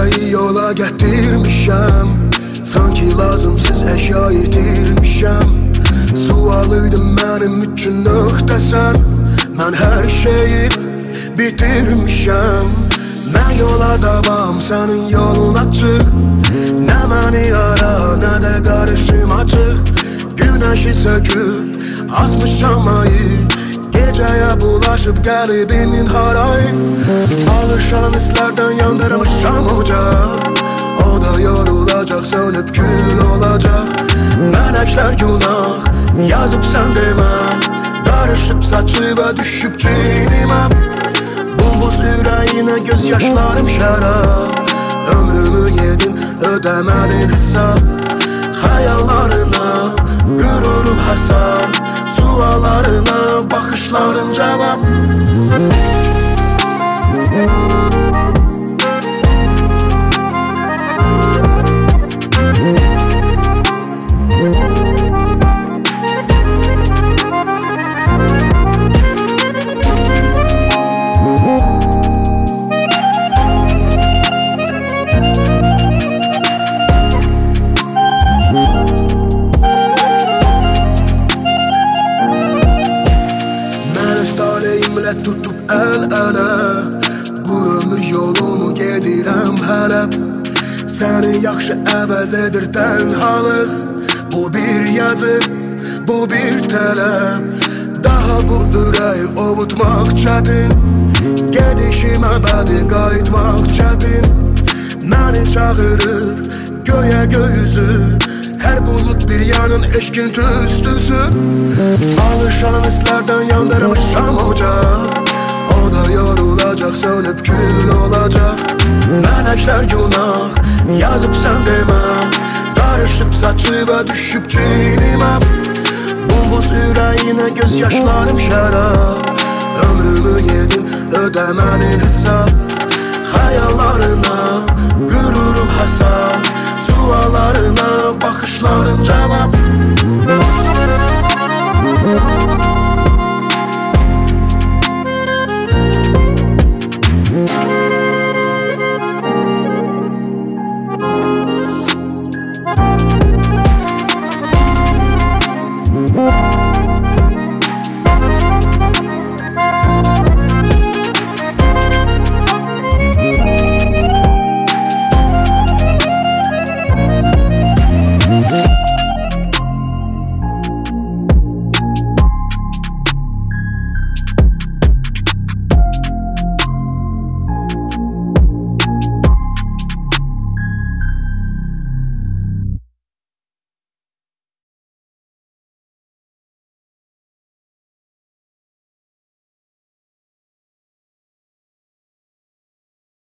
ürəyi yola gətirmişəm. Sanki lazımsız əşya itirmişəm. Sualıydım mənim üçün nöqtəsən. Mən hər şeyi bitirmişəm. Mən yola davam, sənin yolun açıq. Nə məni ara, nə də qarışım açıq. Günəşi söküb, asmışam ayı. Gecəyə bulaşıb qəlbimin harayı. Alışan hisslərdən yandırmışam ocaq. O da yorulacaq, sönüb kül olacaq. Mələklər günah yazıb sən demə. Qarışıb saçı və düşüb çiynimə. Bumbuz ürəyinə göz yaşlarım şərab. Ömrümü yedin, ödəmədin hesab. Xəyallarına qürurun həsab. Suallarına baxışların cavab. Taleyimlə tutub əl-ələ. Bu ömür yolumu gedirəm hələ. Səni yaxşı əvəz edir tənhalıq. Bu bir yazı, bu bir tələb. Daha bu ürəyi ovutmaq çətin. Gedişim əbədi qayıtmaq çətin. Məni çağırır göyə göyüzü. Hər bulud bir yanın eşkin tüstüsü. Alışan hisslərdən yandırmışam ocaq. O da yorulacaq, sönüb kül olacaq. Mələklər günah yazıb sən demə. Qarışıb saçı və düşüb çiynimə. Bumbuz ürəyinə göz yaşlarım şərab. Ömrümü yedin, ödəmədin hesab. Xəyallarına